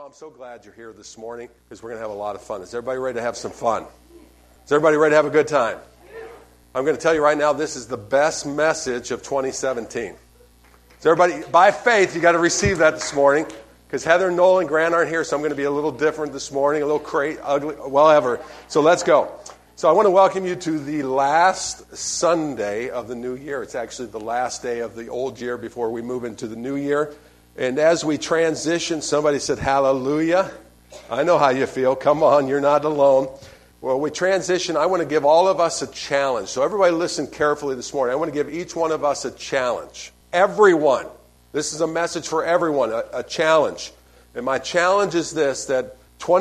Well, I'm so glad you're here this morning because we're going to have a lot of fun. Is everybody ready to have some fun? Is everybody ready to have a good time? I'm going to tell you right now, this is the best message of 2017. So everybody, by faith, you got to receive that this morning because Heather, Noel, and Grant aren't here, so I'm going to be a little different this morning, a little ugly, whatever. So let's go. So I want to welcome you to the last Sunday of the new year. It's actually the last day of the old year before we move into the new year. And as we transition, somebody said, hallelujah. I know how you feel. Come on, you're not alone. Well, we transition. I want to give all of us a challenge. So everybody listen carefully this morning. I want to give each one of us a challenge. Everyone. This is a message for everyone, a challenge. And my challenge is this, that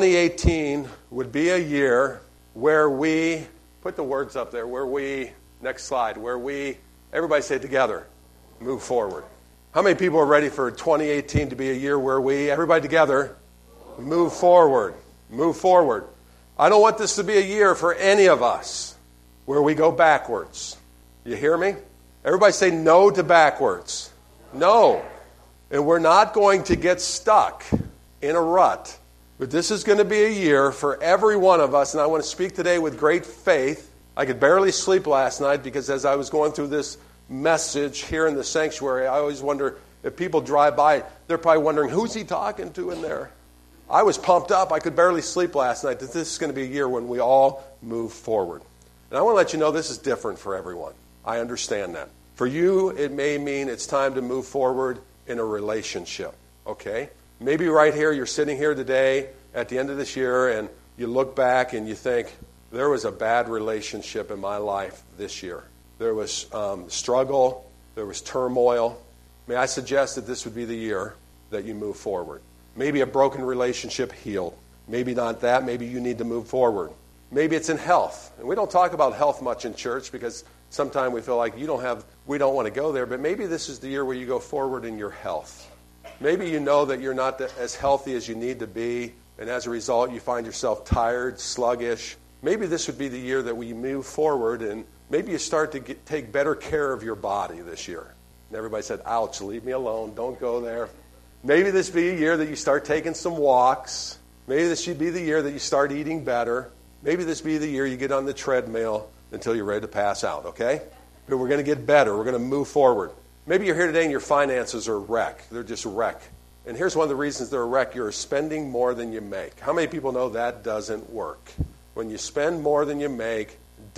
2018 would be a year where we, put the words up there, next slide, everybody say it together, move forward. How many people are ready for 2018 to be a year where everybody together, move forward, move forward? I don't want this to be a year for any of us where we go backwards. You hear me? Everybody say no to backwards. No. And we're not going to get stuck in a rut. But this is going to be a year for every one of us, and I want to speak today with great faith. I could barely sleep last night because as I was going through this message here in the sanctuary, I always wonder if people drive by, they're probably wondering, who's he talking to in there? I was pumped up. I could barely sleep last night that this is going to be a year when we all move forward. And I want to let you know this is different for everyone. I understand that. For you, it may mean it's time to move forward in a relationship, okay? Maybe right here, you're sitting here today at the end of this year and you look back and you think, there was a bad relationship in my life this year. There was struggle. There was turmoil. May I suggest that this would be the year that you move forward. Maybe a broken relationship healed. Maybe not that. Maybe you need to move forward. Maybe it's in health. And we don't talk about health much in church because sometimes we feel like we don't want to go there. But maybe this is the year where you go forward in your health. Maybe you know that you're not as healthy as you need to be. And as a result, you find yourself tired, sluggish. Maybe this would be the year that we move forward and maybe you start to take better care of your body this year. And everybody said, ouch, leave me alone. Don't go there. Maybe this be a year that you start taking some walks. Maybe this should be the year that you start eating better. Maybe this be the year you get on the treadmill until you're ready to pass out, okay? But we're going to get better. We're going to move forward. Maybe you're here today and your finances are a wreck. They're just a wreck. And here's one of the reasons they're a wreck. You're spending more than you make. How many people know that doesn't work? When you spend more than you make,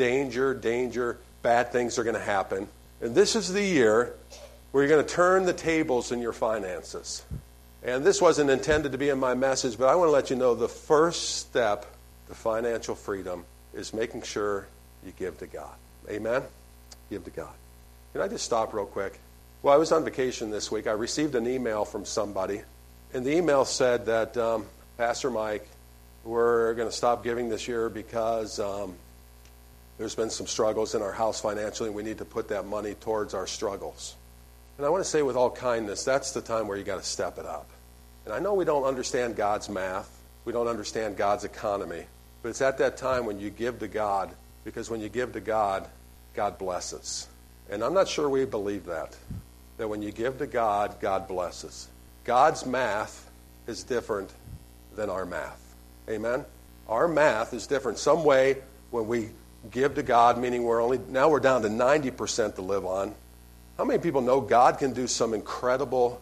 danger, bad things are going to happen. And this is the year where you're going to turn the tables in your finances. And this wasn't intended to be in my message, but I want to let you know the first step to financial freedom is making sure you give to God. Amen? Give to God. Can I just stop real quick? Well, I was on vacation this week. I received an email from somebody, and the email said that, Pastor Mike, we're going to stop giving this year because there's been some struggles in our house financially, and we need to put that money towards our struggles. And I want to say with all kindness, that's the time where you got to step it up. And I know we don't understand God's math. We don't understand God's economy. But it's at that time when you give to God, because when you give to God, God blesses. And I'm not sure we believe that when you give to God, God blesses. God's math is different than our math. Amen? Our math is different. Some way when we give to God, meaning now we're down to 90% to live on. How many people know God can do some incredible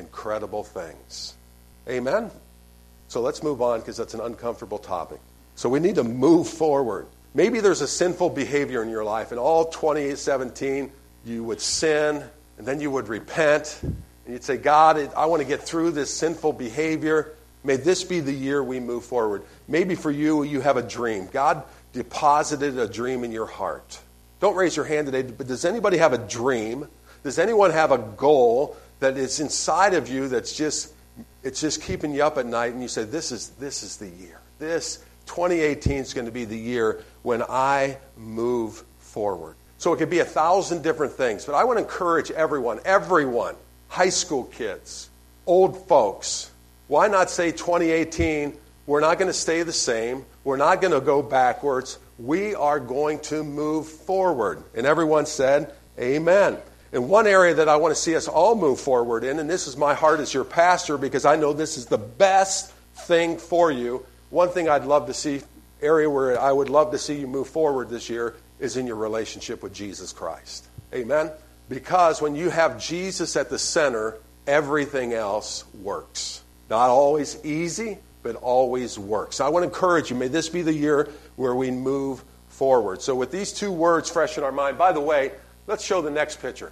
things? Amen? So let's move on because that's an uncomfortable topic. So we need to move forward. Maybe there's a sinful behavior in your life. In all 2017, you would sin, and then you would repent, and you'd say, God, I want to get through this sinful behavior. May this be the year we move forward. Maybe for you, you have a dream. God deposited a dream in your heart. Don't raise your hand today, but does anybody have a dream? Does anyone have a goal that is inside of you it's just keeping you up at night, and you say, this is the year. This 2018 is going to be the year when I move forward. So it could be 1,000 different things, but I want to encourage everyone, high school kids, old folks, why not say 2018, we're not going to stay the same, we're not going to go backwards, we are going to move forward. And everyone said, amen. And one area that I want to see us all move forward in, and this is my heart as your pastor because I know this is the best thing for you. One thing I'd love to see, area where I would love to see you move forward this year, is in your relationship with Jesus Christ. Amen? Because when you have Jesus at the center, everything else works. Not always easy, but always works. I want to encourage you, may this be the year where we move forward. So with these two words fresh in our mind, by the way, let's show the next picture.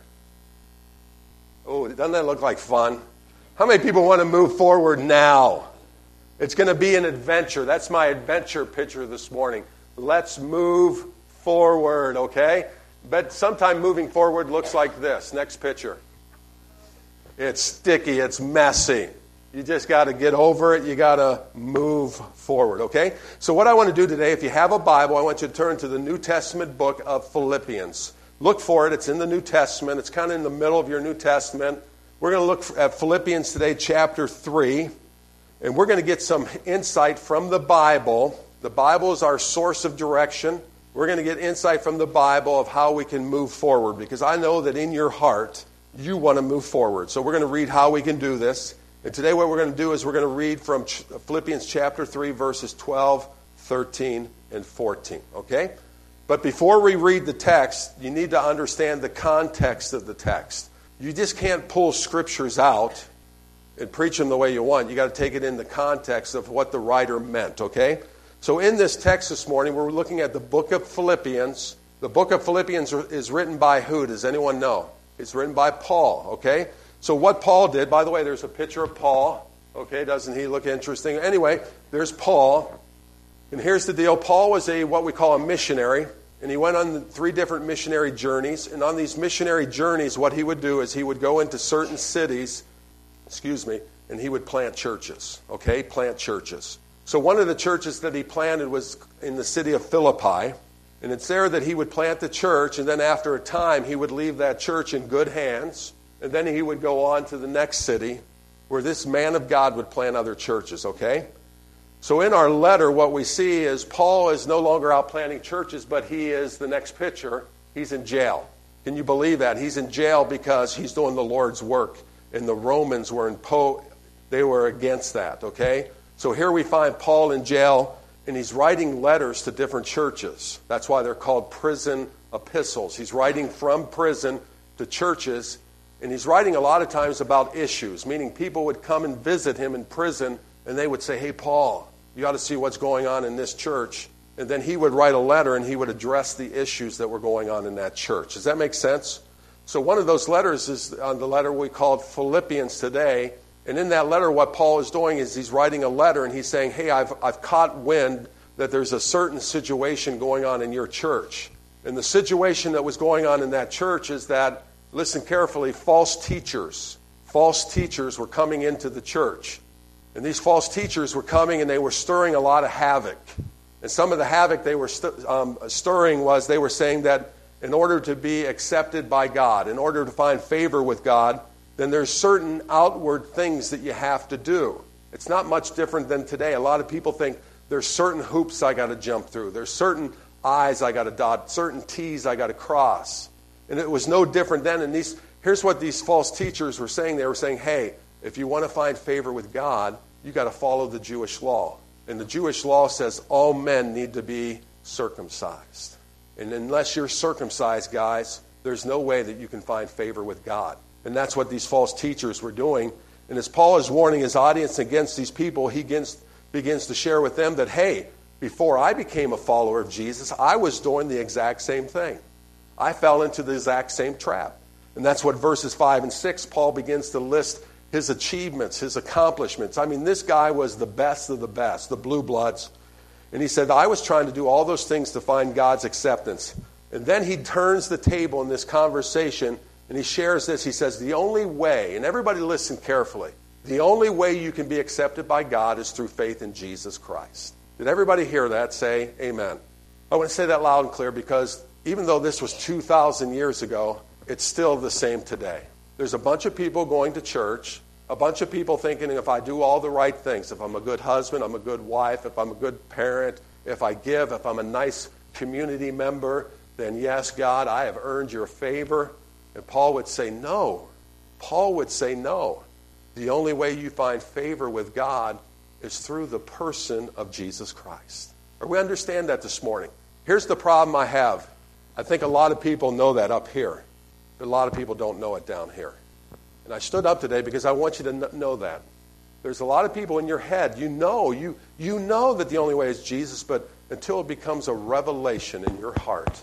Oh, doesn't that look like fun? How many people want to move forward now? It's going to be an adventure. That's my adventure picture this morning. Let's move forward, okay? But sometime moving forward looks like this. Next picture. It's sticky. It's messy. You just got to get over it. You got to move forward, okay? So what I want to do today, if you have a Bible, I want you to turn to the New Testament book of Philippians. Look for it. It's in the New Testament. It's kind of in the middle of your New Testament. We're going to look at Philippians today, chapter 3, and we're going to get some insight from the Bible. The Bible is our source of direction. We're going to get insight from the Bible of how we can move forward, because I know that in your heart, you want to move forward. So we're going to read how we can do this. And today what we're going to do is we're going to read from Philippians chapter 3, verses 12, 13, and 14. Okay? But before we read the text, you need to understand the context of the text. You just can't pull scriptures out and preach them the way you want. You got to take it in the context of what the writer meant. Okay? So in this text this morning, we're looking at the book of Philippians. The book of Philippians is written by who? Does anyone know? It's written by Paul. Okay? So what Paul did, by the way, there's a picture of Paul. Okay, doesn't he look interesting? Anyway, there's Paul. And here's the deal. Paul was what we call a missionary. And he went on 3 different missionary journeys. And on these missionary journeys, what he would do is he would go into certain cities, and he would plant churches. Okay, plant churches. So one of the churches that he planted was in the city of Philippi. And it's there that he would plant the church. And then after a time, he would leave that church in good hands. And then he would go on to the next city where this man of God would plant other churches, okay? So in our letter, what we see is Paul is no longer out planting churches, but he is, the next picture, he's in jail. Can you believe that? He's in jail because he's doing the Lord's work. And the Romans they were against that, okay? So here we find Paul in jail, and he's writing letters to different churches. That's why they're called prison epistles. He's writing from prison to churches. And he's writing a lot of times about issues, meaning people would come and visit him in prison, and they would say, hey, Paul, you ought to see what's going on in this church. And then he would write a letter, and he would address the issues that were going on in that church. Does that make sense? So one of those letters is on the letter we called Philippians today. And in that letter, what Paul is doing is he's writing a letter, and he's saying, hey, I've caught wind that there's a certain situation going on in your church. And the situation that was going on in that church is that, listen carefully, false teachers were coming into the church. And these false teachers were coming and they were stirring a lot of havoc. And some of the havoc they were stirring was they were saying that in order to be accepted by God, in order to find favor with God, then there's certain outward things that you have to do. It's not much different than today. A lot of people think there's certain hoops I got to jump through. There's certain I's I got to dot, certain T's I got to cross. And it was no different then. And here's what these false teachers were saying. They were saying, hey, if you want to find favor with God, you got to follow the Jewish law. And the Jewish law says all men need to be circumcised. And unless you're circumcised, guys, there's no way that you can find favor with God. And that's what these false teachers were doing. And as Paul is warning his audience against these people, he begins to share with them that, hey, before I became a follower of Jesus, I was doing the exact same thing. I fell into the exact same trap. And that's what verses 5 and 6, Paul begins to list his achievements, his accomplishments. I mean, this guy was the best of the best, the blue bloods. And he said, I was trying to do all those things to find God's acceptance. And then he turns the table in this conversation, and he shares this. He says, the only way, and everybody listen carefully, the only way you can be accepted by God is through faith in Jesus Christ. Did everybody hear that? Say amen. I want to say that loud and clear because even though this was 2,000 years ago, it's still the same today. There's a bunch of people going to church, a bunch of people thinking if I do all the right things, if I'm a good husband, I'm a good wife, if I'm a good parent, if I give, if I'm a nice community member, then yes, God, I have earned your favor. And Paul would say no. Paul would say no. The only way you find favor with God is through the person of Jesus Christ. We understand that this morning. Here's the problem I have. I think a lot of people know that up here, but a lot of people don't know it down here. And I stood up today because I want you to know that. There's a lot of people in your head, you know that the only way is Jesus, but until it becomes a revelation in your heart.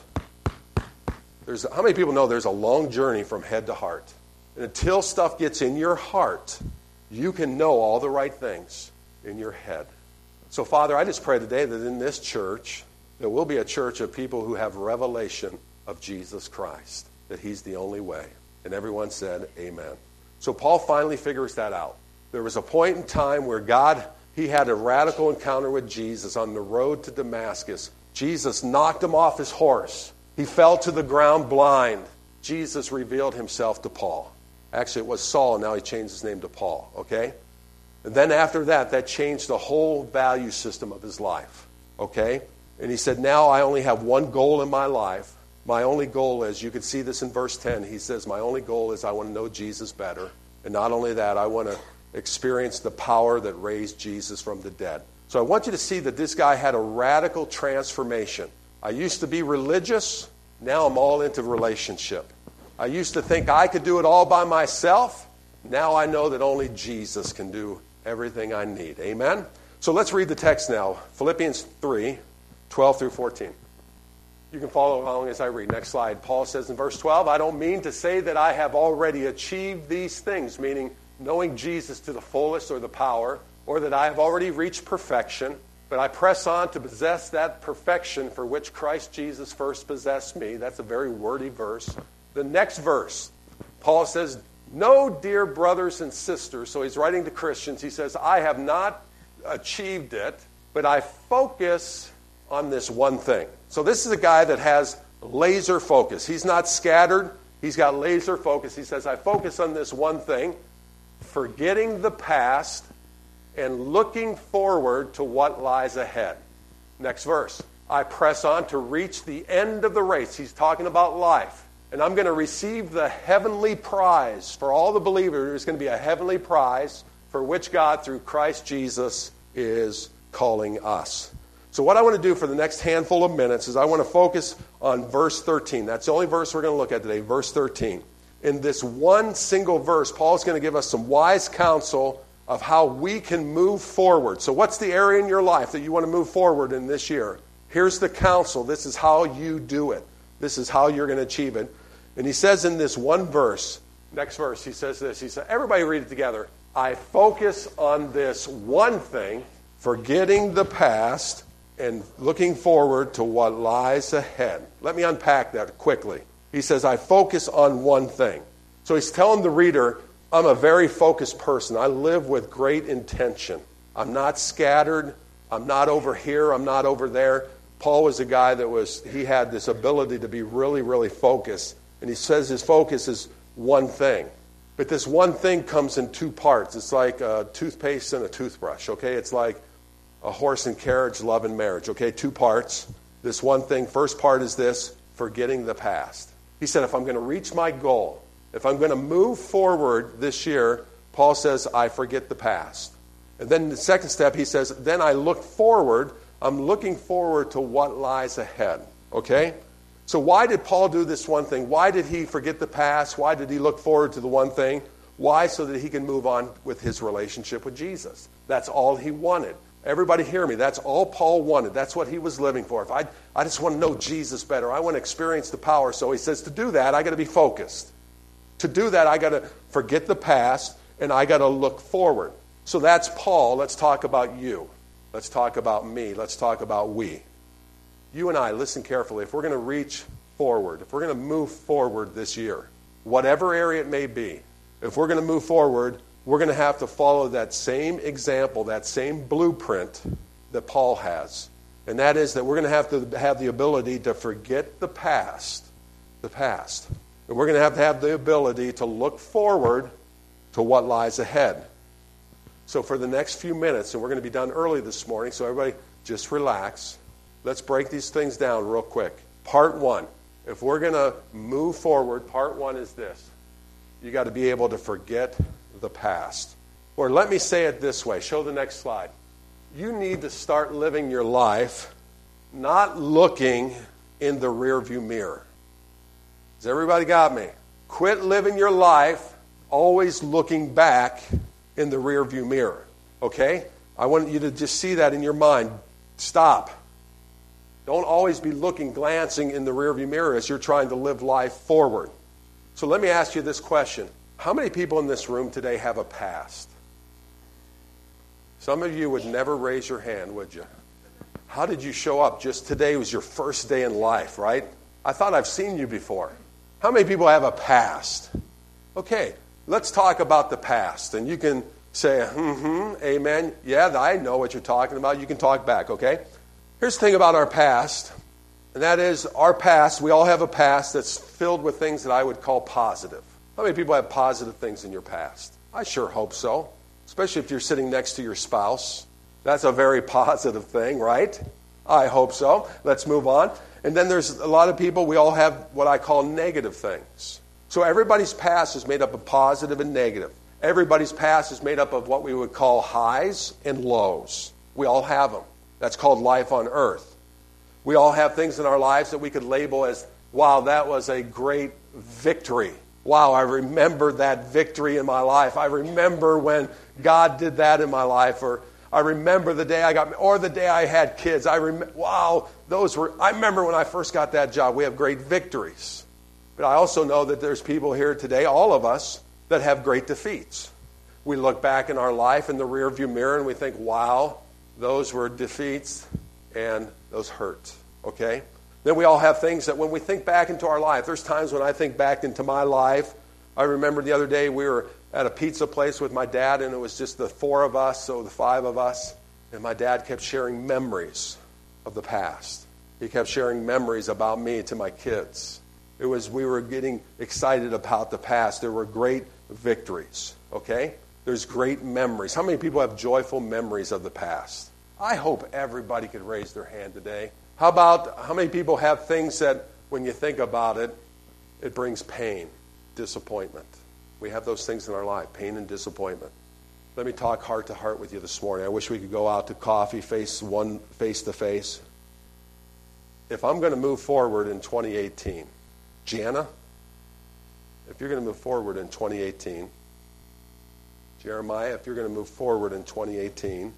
How many people know there's a long journey from head to heart? And until stuff gets in your heart, you can know all the right things in your head. So, Father, I just pray today that in this church, there will be a church of people who have revelation of Jesus Christ, that he's the only way. And everyone said, amen. So Paul finally figures that out. There was a point in time where he had a radical encounter with Jesus on the road to Damascus. Jesus knocked him off his horse. He fell to the ground blind. Jesus revealed himself to Paul. Actually, it was Saul, and now he changed his name to Paul, okay? And then after that changed the whole value system of his life, okay? And he said, now I only have one goal in my life. My only goal is, you can see this in verse 10, he says, my only goal is I want to know Jesus better. And not only that, I want to experience the power that raised Jesus from the dead. So I want you to see that this guy had a radical transformation. I used to be religious. Now I'm all into relationship. I used to think I could do it all by myself. Now I know that only Jesus can do everything I need. Amen? So let's read the text now. Philippians 3, 12 through 14. You can follow along as I read. Next slide. Paul says in verse 12, I don't mean to say that I have already achieved these things, meaning knowing Jesus to the fullest or the power, or that I have already reached perfection, but I press on to possess that perfection for which Christ Jesus first possessed me. That's a very wordy verse. The next verse, Paul says, no, dear brothers and sisters, so he's writing to Christians, he says, I have not achieved it, but I focus on this one thing. So this is a guy that has laser focus. He's not scattered. He's got laser focus. He says, I focus on this one thing, forgetting the past and looking forward to what lies ahead. Next verse. I press on to reach the end of the race. He's talking about life. And I'm going to receive the heavenly prize. For all the believers, there's going to be a heavenly prize for which God, through Christ Jesus, is calling us. So what I want to do for the next handful of minutes is I want to focus on verse 13. That's the only verse we're going to look at today, verse 13. In this one single verse, Paul's going to give us some wise counsel of how we can move forward. So what's the area in your life that you want to move forward in this year? Here's the counsel. This is how you do it. This is how you're going to achieve it. And he says in this one verse, next verse, he says this. He said, everybody read it together. I focus on this one thing, forgetting the past and looking forward to what lies ahead. Let me unpack that quickly. He says, I focus on one thing. So he's telling the reader, I'm a very focused person. I live with great intention. I'm not scattered. I'm not over here. I'm not over there. Paul was a guy he had this ability to be really, really focused. And he says his focus is one thing. But this one thing comes in two parts. It's like a toothpaste and a toothbrush, okay? It's like a horse and carriage, love and marriage, okay? Two parts. This one thing, first part is this, forgetting the past. He said, if I'm going to reach my goal, if I'm going to move forward this year, Paul says, I forget the past. And then the second step, he says, then I look forward. I'm looking forward to what lies ahead, okay? So why did Paul do this one thing? Why did he forget the past? Why did he look forward to the one thing? Why? So that he can move on with his relationship with Jesus. That's all he wanted. Everybody hear me. That's all Paul wanted. That's what he was living for. If I just want to know Jesus better. I want to experience the power. So he says, to do that, I got to be focused. To do that, I got to forget the past and I got to look forward. So that's Paul. Let's talk about you. Let's talk about me. Let's talk about we. You and I, listen carefully. If we're going to reach forward, if we're going to move forward this year, whatever area it may be, if we're going to move forward, we're going to have to follow that same example, that same blueprint that Paul has. And that is that we're going to have the ability to forget the past. And we're going to have the ability to look forward to what lies ahead. So for the next few minutes, and we're going to be done early this morning, so everybody just relax. Let's break these things down real quick. Part one, if we're going to move forward, part one is this. You got to be able to forget the past. Or let me say it this way. Show the next slide. you need to start living your life not looking in the rearview mirror. Has everybody got me? Quit living your life always looking back in the rearview mirror. Okay? I want you to just see that in your mind. Stop. Don't always be glancing in the rearview mirror as you're trying to live life forward. So let me ask you this question. How many people in this room today have a past? Some of you would never raise your hand, would you? How did you show up? Just today was your first day in life, right? I thought I've seen you before. How many people have a past? Okay, let's talk about the past. And you can say, amen. Yeah, I know what you're talking about. You can talk back, okay? Here's the thing about our past, and that is our past, we all have a past that's filled with things that I would call positive. How many people have positive things in your past? I sure hope so, especially if you're sitting next to your spouse. That's a very positive thing, right? I hope so. Let's move on. And then there's a lot of people, we all have what I call negative things. So everybody's past is made up of positive and negative. Everybody's past is made up of what we would call highs and lows. We all have them. That's called life on earth. We all have things in our lives that we could label as, wow, that was a great victory. Wow, I remember that victory in my life. I remember when God did that in my life. Or I remember the day I got, or the day I had kids. I remember when I first got that job. We have great victories. But I also know that there's people here today, all of us, that have great defeats. We look back in our life in the rearview mirror and we think, wow, those were defeats and those hurt. Okay? Then we all have things that when we think back into our life, there's times when I think back into my life. I remember the other day we were at a pizza place with my dad, and it was just the four of us, so the five of us. And my dad kept sharing memories of the past. He kept sharing memories about me to my kids. We were getting excited about the past. There were great victories, okay? There's great memories. How many people have joyful memories of the past? I hope everybody could raise their hand today. How many people have things that when you think about it, it brings pain, disappointment? We have those things in our life, pain and disappointment. Let me talk heart to heart with you this morning. I wish we could go out to coffee face to face. If I'm going to move forward in 2018, Jana, if you're going to move forward in 2018, Jeremiah, if you're going to move forward in 2018,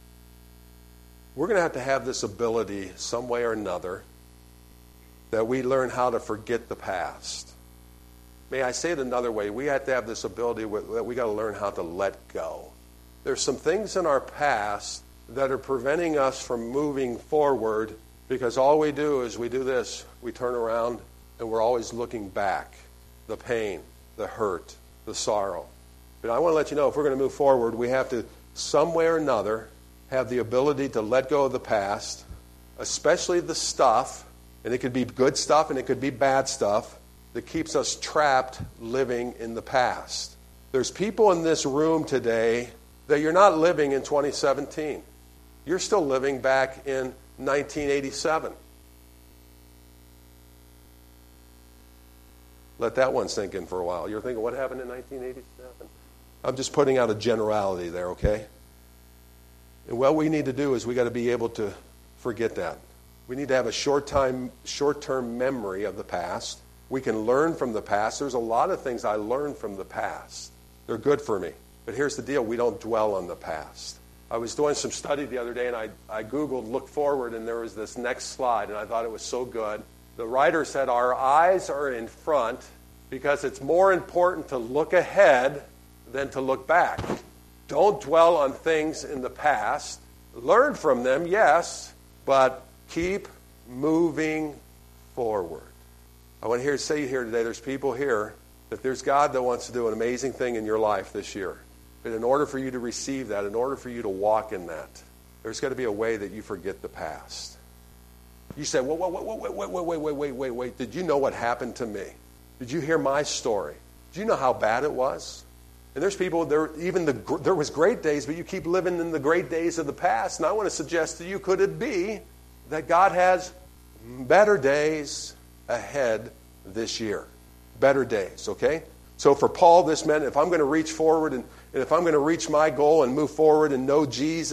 we're going to have this ability some way or another that we learn how to forget the past. May I say it another way? We have to have this ability that we got to learn how to let go. There's some things in our past that are preventing us from moving forward because all we do is we do this. We turn around and we're always looking back. The pain, the hurt, the sorrow. But I want to let you know, if we're going to move forward, we have to, some way or another, have the ability to let go of the past, especially the stuff, and it could be good stuff and it could be bad stuff, that keeps us trapped living in the past. There's people in this room today that you're not living in 2017. You're still living back in 1987. Let that one sink in for a while. You're thinking, what happened in 1987? I'm just putting out a generality there, okay? And what we need to do is we got to be able to forget that. We need to have a short-term memory of the past. We can learn from the past. There's a lot of things I learned from the past. They're good for me. But here's the deal. We don't dwell on the past. I was doing some study the other day, and I Googled look forward, and there was this next slide, and I thought it was so good. The writer said our eyes are in front because it's more important to look ahead than to look back. Don't dwell on things in the past. Learn from them, yes, but keep moving forward. I want to say here today, there's people here that there's God that wants to do an amazing thing in your life this year. But in order for you to receive that, in order for you to walk in that, there's got to be a way that you forget the past. You say, wait. Did you know what happened to me? Did you hear my story? Did you know how bad it was? And there's people, there was great days, but you keep living in the great days of the past. And I want to suggest to you, could it be that God has better days ahead this year? Better days, okay? So for Paul, this meant if I'm going to reach forward and if I'm going to reach my goal and move forward and know Jesus,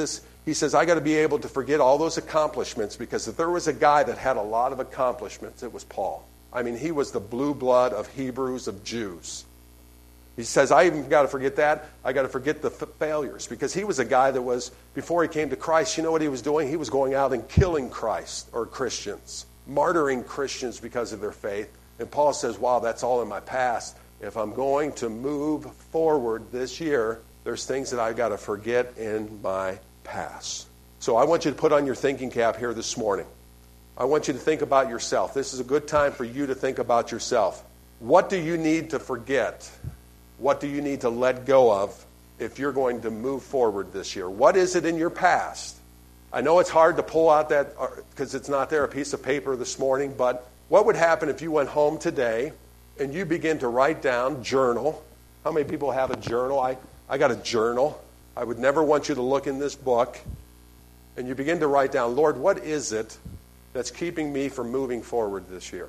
He says, I got to be able to forget all those accomplishments, because if there was a guy that had a lot of accomplishments, it was Paul. I mean, he was the blue blood of Hebrews, of Jews. He says, I even got to forget that. I got to forget the failures, because he was a guy that was, before he came to Christ, you know what he was doing? He was going out and killing Christ or Christians, martyring Christians because of their faith. And Paul says, wow, that's all in my past. If I'm going to move forward this year, there's things that I've got to forget in my past. So I want you to put on your thinking cap here this morning. I want you to think about yourself. This is a good time for you to think about yourself. What do you need to forget? What do you need to let go of if you're going to move forward this year? What is it in your past? I know it's hard to pull out that, because it's not there, a piece of paper this morning, but what would happen if you went home today and you begin to write down, journal? How many people have a journal? I got a journal. I would never want you to look in this book. And you begin to write down, Lord, what is it that's keeping me from moving forward this year?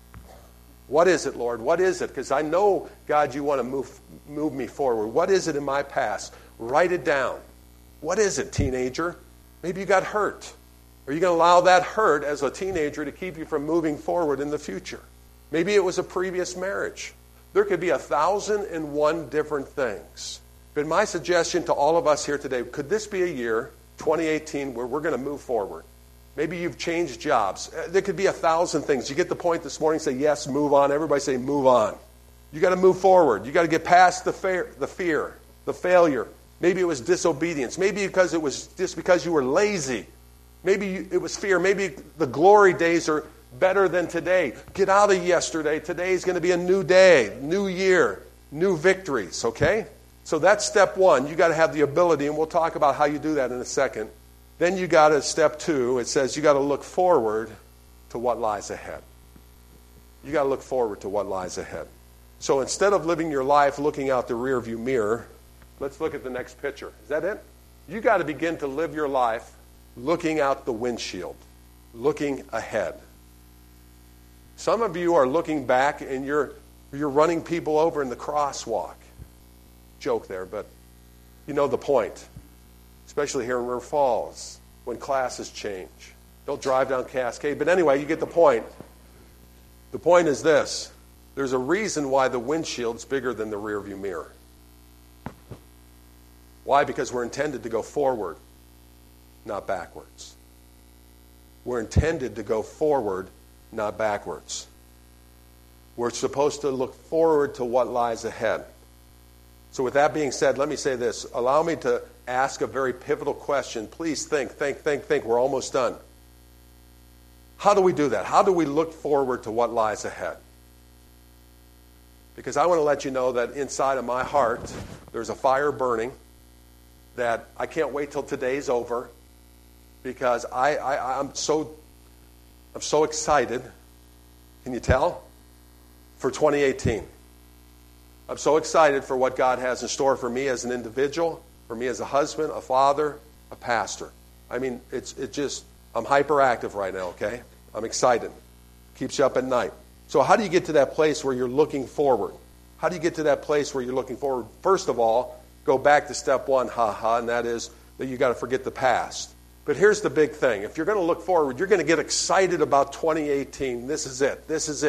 What is it, Lord? What is it? Because I know, God, you want to move me forward. What is it in my past? Write it down. What is it, teenager? Maybe you got hurt. Are you going to allow that hurt as a teenager to keep you from moving forward in the future? Maybe it was a previous marriage. There could be 1,001 different things. But my suggestion to all of us here today, could this be a year, 2018, where we're going to move forward? Maybe you've changed jobs. There could be 1,000 things. You get the point this morning, say yes, move on. Everybody say move on. You got to move forward. You got to get past the fear, the failure. Maybe it was disobedience. Maybe because it was just because you were lazy. Maybe it was fear. Maybe the glory days are better than today. Get out of yesterday. Today is going to be a new day, new year, new victories, okay? So that's step one. You got to have the ability, and we'll talk about how you do that in a second. Then you got to, step two, it says you got to look forward to what lies ahead. You got to look forward to what lies ahead. So instead of living your life looking out the rearview mirror, let's look at the next picture. Is that it? You got to begin to live your life looking out the windshield, looking ahead. Some of you are looking back and you're running people over in the crosswalk. Joke there, but you know the point. Especially here in River Falls, when classes change. Don't drive down Cascade. But anyway, you get the point. The point is this. There's a reason why the windshield's bigger than the rearview mirror. Why? Because we're intended to go forward, not backwards. We're intended to go forward, not backwards. We're supposed to look forward to what lies ahead. So with that being said, let me say this. Allow me to ask a very pivotal question. Please think. We're almost done. How do we do that? How do we look forward to what lies ahead? Because I want to let you know that inside of my heart, there's a fire burning that I can't wait till today's over, because I'm so excited. Can you tell? For 2018. I'm so excited for what God has in store for me as an individual, for me as a husband, a father, a pastor. I mean, I'm hyperactive right now, okay? I'm excited. Keeps you up at night. So how do you get to that place where you're looking forward? How do you get to that place where you're looking forward? First of all, go back to step one, and that is that you got to forget the past. But here's the big thing. If you're going to look forward, you're going to get excited about 2018. This is it.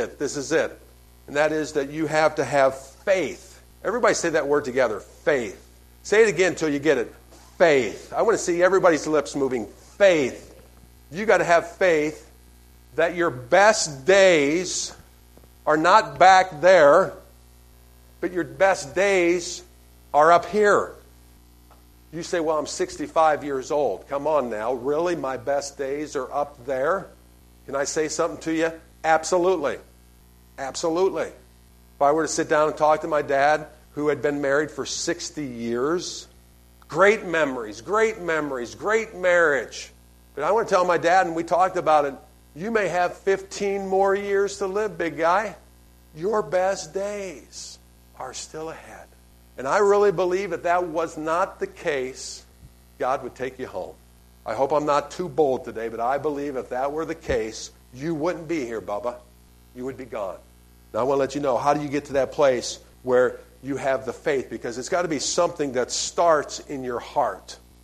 And that is that you have to have faith. Everybody say that word together, faith. Say it again until you get it. Faith. I want to see everybody's lips moving. Faith. You got to have faith that your best days are not back there, but your best days are up here. You say, well, I'm 65 years old. Come on now. Really? My best days are up there? Can I say something to you? Absolutely. Absolutely. If I were to sit down and talk to my dad, who had been married for 60 years, great memories, great marriage. But I want to tell my dad, and we talked about it, you may have 15 more years to live, big guy. Your best days are still ahead. And I really believe if that was not the case, God would take you home. I hope I'm not too bold today, but I believe if that were the case, you wouldn't be here, Bubba. You would be gone. Now I want to let you know, how do you get to that place where you have the faith? Because it's got to be something that starts in your heart.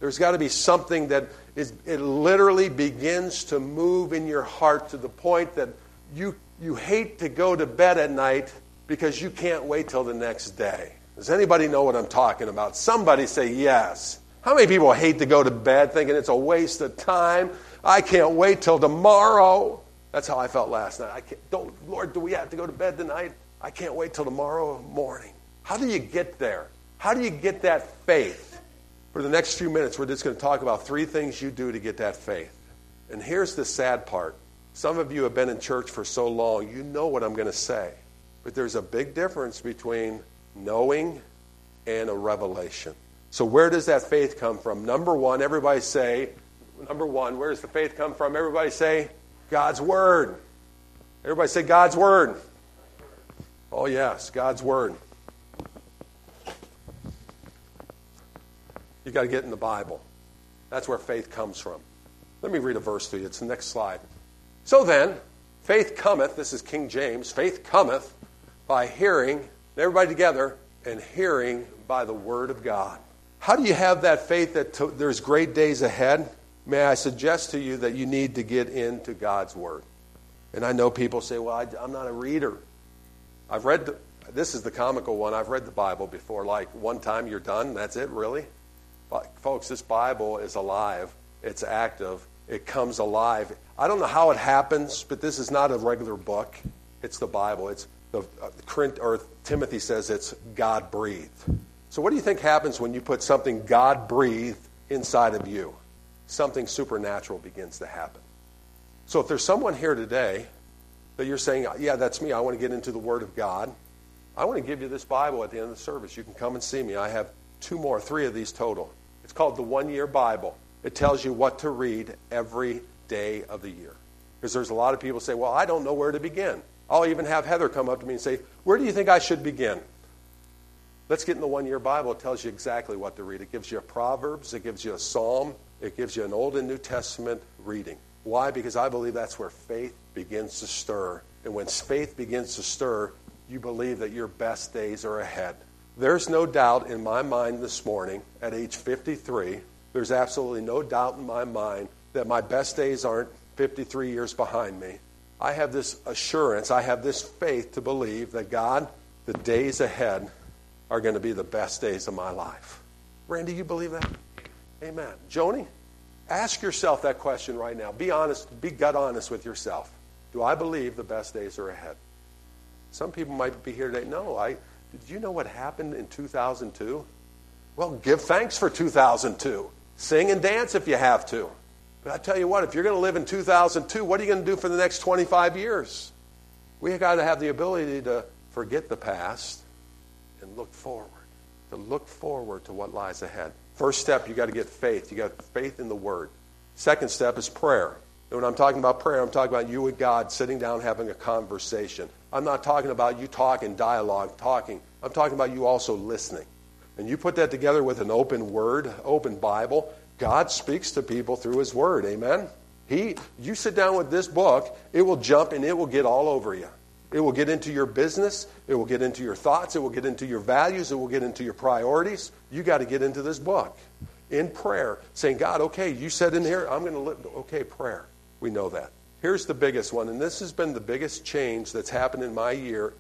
There's got to be something that it literally begins to move in your heart to the point that you hate to go to bed at night because you can't wait till the next day. Does anybody know what I'm talking about? Somebody say yes. How many people hate to go to bed thinking it's a waste of time? I can't wait till tomorrow. That's how I felt last night. Lord, do we have to go to bed tonight? I can't wait till tomorrow morning. How do you get there? How do you get that faith? For the next few minutes, we're just going to talk about 3 things you do to get that faith. And here's the sad part. Some of you have been in church for so long, you know what I'm going to say. But there's a big difference between knowing and a revelation. So where does that faith come from? Number one, everybody say, where does the faith come from? Everybody say, God's Word. Everybody say, God's Word. Oh yes, God's Word. You got to get in the Bible. That's where faith comes from. Let me read a verse to you. It's the next slide. So then, faith cometh, this is King James, faith cometh by hearing, everybody together, and hearing by the Word of God. How do you have that faith that there's great days ahead? May I suggest to you that you need to get into God's Word. And I know people say, well, I'm not a reader. This is the comical one, I've read the Bible before, like one time you're done, that's it, really? But folks, this Bible is alive, it's active, it comes alive. I don't know how it happens, but this is not a regular book. It's the Bible. It's Timothy says it's God-breathed. So what do you think happens when you put something God-breathed inside of you? Something supernatural begins to happen. So if there's someone here today that you're saying, yeah, that's me, I want to get into the Word of God, I want to give you this Bible at the end of the service. You can come and see me. I have 3 of these total. It's called the 1-Year Bible. It tells you what to read every day of the year. Because there's a lot of people say, well, I don't know where to begin. I'll even have Heather come up to me and say, where do you think I should begin? Let's get in the 1-Year Bible. It tells you exactly what to read. It gives you a Proverbs. It gives you a Psalm. It gives you an Old and New Testament reading. Why? Because I believe that's where faith begins to stir. And when faith begins to stir, you believe that your best days are ahead. There's no doubt in my mind this morning, at age 53, there's absolutely no doubt in my mind that my best days aren't 53 years behind me. I have this assurance, I have this faith to believe that God, the days ahead are going to be the best days of my life. Randy, you believe that? Amen. Joni, ask yourself that question right now. Be honest, be gut honest with yourself. Do I believe the best days are ahead? Some people might be here today. No, did you know what happened in 2002? Well, give thanks for 2002. Sing and dance if you have to. But I tell you what, if you're going to live in 2002, what are you going to do for the next 25 years? We've got to have the ability to forget the past and look forward. To look forward to what lies ahead. First step, you got to get faith. You got faith in the Word. Second step is prayer. And when I'm talking about prayer, I'm talking about you and God sitting down having a conversation. I'm not talking about you talking, dialogue, talking. I'm talking about you also listening. And you put that together with an open Word, open Bible, God speaks to people through His Word. Amen? You sit down with this book, it will jump and it will get all over you. It will get into your business. It will get into your thoughts. It will get into your values. It will get into your priorities. You got to get into this book in prayer, saying, God, okay, you said in here, I'm going to live. Okay, prayer. We know that. Here's the biggest one, and this has been the biggest change that's happened in my year,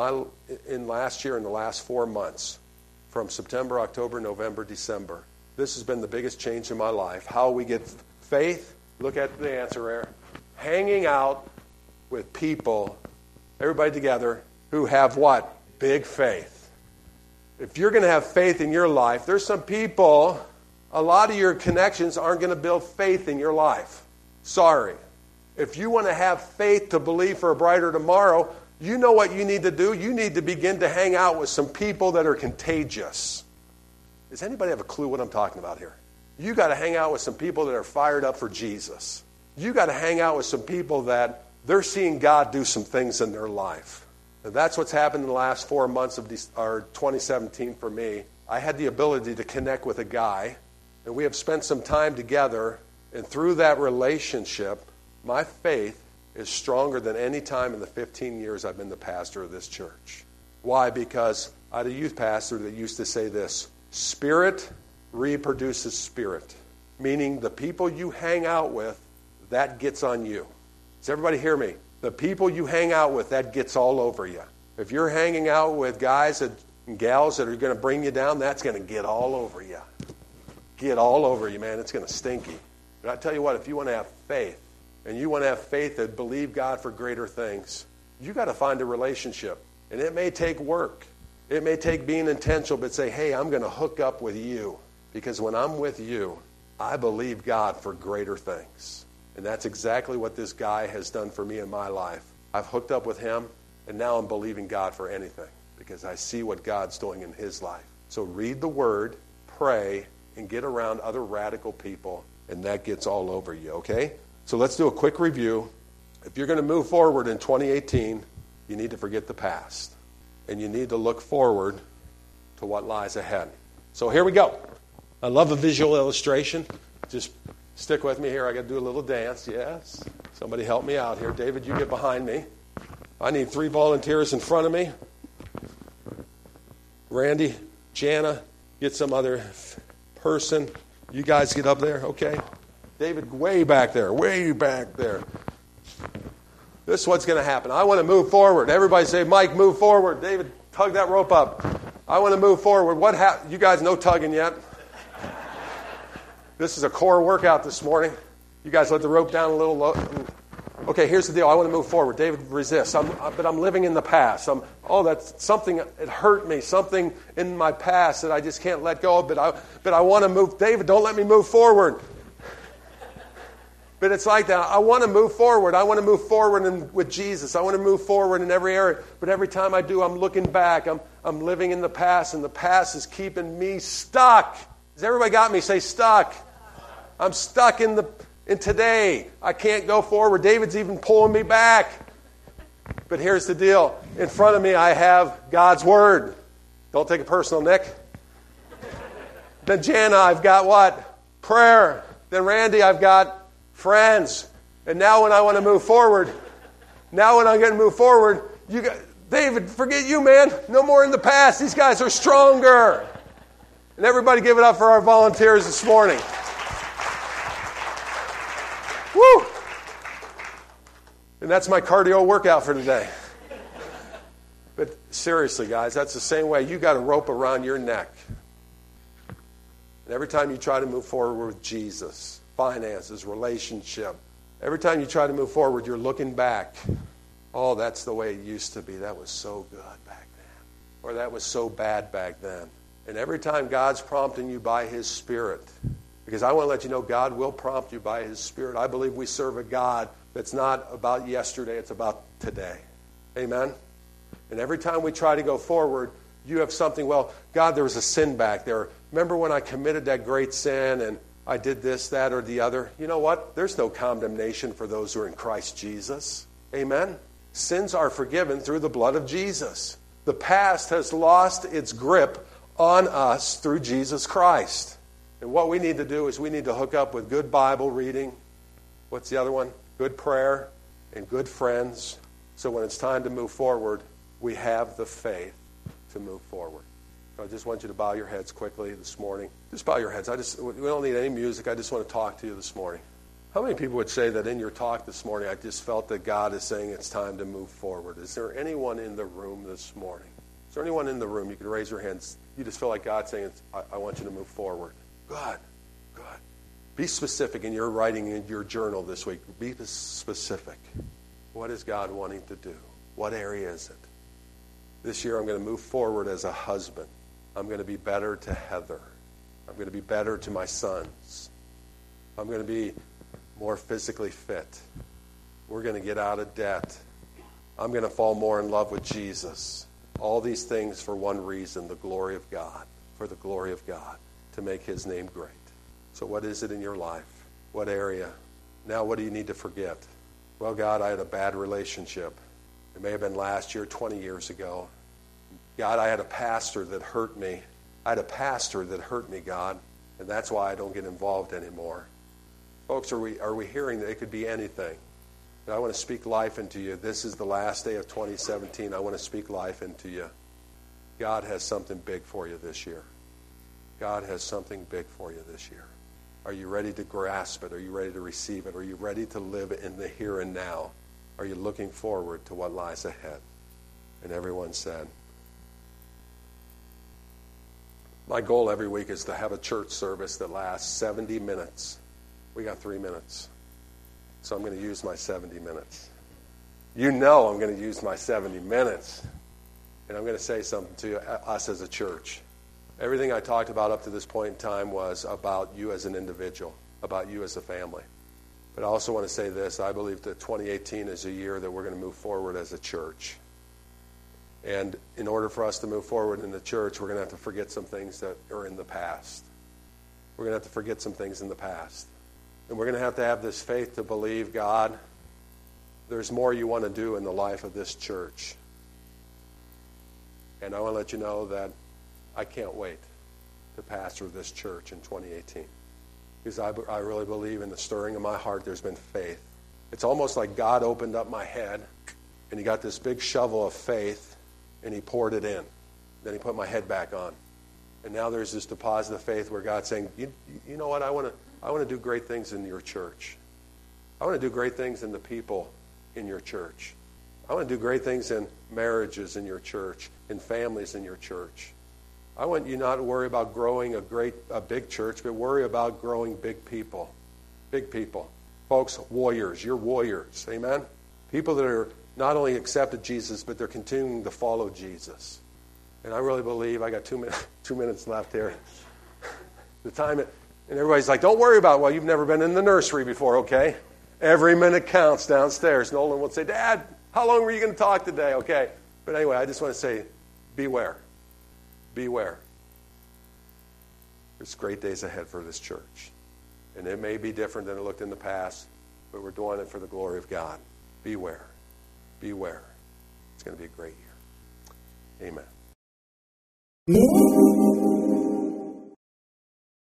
in last year, in the last 4 months, from September, October, November, December. This has been the biggest change in my life. How we get faith, look at the answer there, hanging out with people, everybody together, who have what? Big faith. If you're going to have faith in your life, there's some people, a lot of your connections aren't going to build faith in your life. Sorry. If you want to have faith to believe for a brighter tomorrow, you know what you need to do? You need to begin to hang out with some people that are contagious. Does anybody have a clue what I'm talking about here? You got to hang out with some people that are fired up for Jesus. You got to hang out with some people that they're seeing God do some things in their life. And that's what's happened in the last 4 months of 2017 for me. I had the ability to connect with a guy, and we have spent some time together, and through that relationship, my faith is stronger than any time in the 15 years I've been the pastor of this church. Why? Because I had a youth pastor that used to say this, Spirit reproduces spirit. Meaning the people you hang out with, that gets on you. Does everybody hear me? The people you hang out with, that gets all over you. If you're hanging out with guys and gals that are going to bring you down, that's going to get all over you. Get all over you, man. It's going to stink you. But I tell you what, if you want to have faith, and you want to have faith that believe God for greater things, you got to find a relationship. And it may take work. It may take being intentional, but say, hey, I'm going to hook up with you. Because when I'm with you, I believe God for greater things. And that's exactly what this guy has done for me in my life. I've hooked up with him, and now I'm believing God for anything. Because I see what God's doing in his life. So read the Word, pray, and get around other radical people, and that gets all over you, okay? So let's do a quick review. If you're going to move forward in 2018, you need to forget the past. And you need to look forward to what lies ahead. So here we go. I love a visual illustration. Just stick with me here. I got to do a little dance. Yes. Somebody help me out here. David, you get behind me. I need 3 volunteers in front of me. Randy, Jana, get some other person. You guys get up there, okay? David, way back there, way back there. This is what's going to happen. I want to move forward. Everybody say, Mike, move forward. David, tug that rope up. I want to move forward. What happened? You guys no tugging yet? This is a core workout this morning. You guys let the rope down a little low. Okay, here's the deal. I want to move forward. David resists. But I'm living in the past. That's something, it hurt me. Something in my past that I just can't let go of. But I want to move. David, don't let me move forward. But it's like that. I want to move forward. I want to move forward with Jesus. I want to move forward in every area. But every time I do, I'm looking back. I'm living in the past, and the past is keeping me stuck. Has everybody got me? Say stuck. I'm stuck in today. I can't go forward. David's even pulling me back. But here's the deal. In front of me, I have God's Word. Don't take it personal, Nick. Then Jana, I've got what? Prayer. Then Randy, I've got friends. And now when I want to move forward, David, forget you, man. No more in the past. These guys are stronger. And everybody give it up for our volunteers this morning. Woo! And that's my cardio workout for today. But seriously, guys, that's the same way. You got a rope around your neck. And every time you try to move forward with Jesus, finances, relationship, every time you try to move forward, you're looking back. Oh, that's the way it used to be. That was so good back then. Or that was so bad back then. And every time God's prompting you by His Spirit, because I want to let you know God will prompt you by His Spirit. I believe we serve a God that's not about yesterday, it's about today. Amen? And every time we try to go forward, you have something, well, God, there was a sin back there. Remember when I committed that great sin and I did this, that, or the other? You know what? There's no condemnation for those who are in Christ Jesus. Amen? Sins are forgiven through the blood of Jesus. The past has lost its grip on us through Jesus Christ. And what we need to do is we need to hook up with good Bible reading. What's the other one? Good prayer and good friends. So when it's time to move forward, we have the faith to move forward. So I just want you to bow your heads quickly this morning. Just bow your heads. We don't need any music. I just want to talk to you this morning. How many people would say that in your talk this morning, I just felt that God is saying it's time to move forward? Is there anyone in the room this morning? Is there anyone in the room? You can raise your hands. You just feel like God's saying, I want you to move forward. Good. Good. Be specific in your writing in your journal this week. Be specific. What is God wanting to do? What area is it? This year I'm going to move forward as a husband. I'm going to be better to Heather. I'm going to be better to my sons. I'm going to be more physically fit. We're going to get out of debt. I'm going to fall more in love with Jesus. All these things for one reason, the glory of God. For the glory of God. To make His name great. So what is it in your life? What area? Now what do you need to forget? Well, God, I had a bad relationship. It may have been last year, 20 years ago. God, I had a pastor that hurt me. I had a pastor that hurt me, God, and that's why I don't get involved anymore. Folks, are we hearing that it could be anything? And I want to speak life into you. This is the last day of 2017. I want to speak life into you. God has something big for you this year. God has something big for you this year. Are you ready to grasp it? Are you ready to receive it? Are you ready to live in the here and now? Are you looking forward to what lies ahead? And everyone said, my goal every week is to have a church service that lasts 70 minutes. We got 3 minutes. So I'm going to use my 70 minutes. You know I'm going to use my 70 minutes. And I'm going to say something to you, us as a church. Everything I talked about up to this point in time was about you as an individual, about you as a family. But I also want to say this. I believe that 2018 is a year that we're going to move forward as a church. And in order for us to move forward in the church, we're going to have to forget some things that are in the past. We're going to have to forget some things in the past. And we're going to have this faith to believe, God, there's more you want to do in the life of this church. And I want to let you know that I can't wait to pastor this church in 2018. Because I really believe in the stirring of my heart there's been faith. It's almost like God opened up my head and he got this big shovel of faith and he poured it in. Then he put my head back on. And now there's this deposit of faith where God's saying, you know what, I want to do great things in your church. I want to do great things in the people in your church. I want to do great things in marriages in your church, in families in your church. I want you not to worry about growing a big church, but worry about growing big people. Big people. Folks, warriors. You're warriors. Amen? People that are not only accepted Jesus, but they're continuing to follow Jesus. And I really believe, I got 2 minutes left here. The time, and everybody's like, don't worry about it. Well, you've never been in the nursery before, okay? Every minute counts downstairs. Nolan will say, Dad, how long were you going to talk today? Okay. But anyway, I just want to say, beware. Beware. There's great days ahead for this church. And it may be different than it looked in the past, but we're doing it for the glory of God. Beware. Beware. It's going to be a great year. Amen.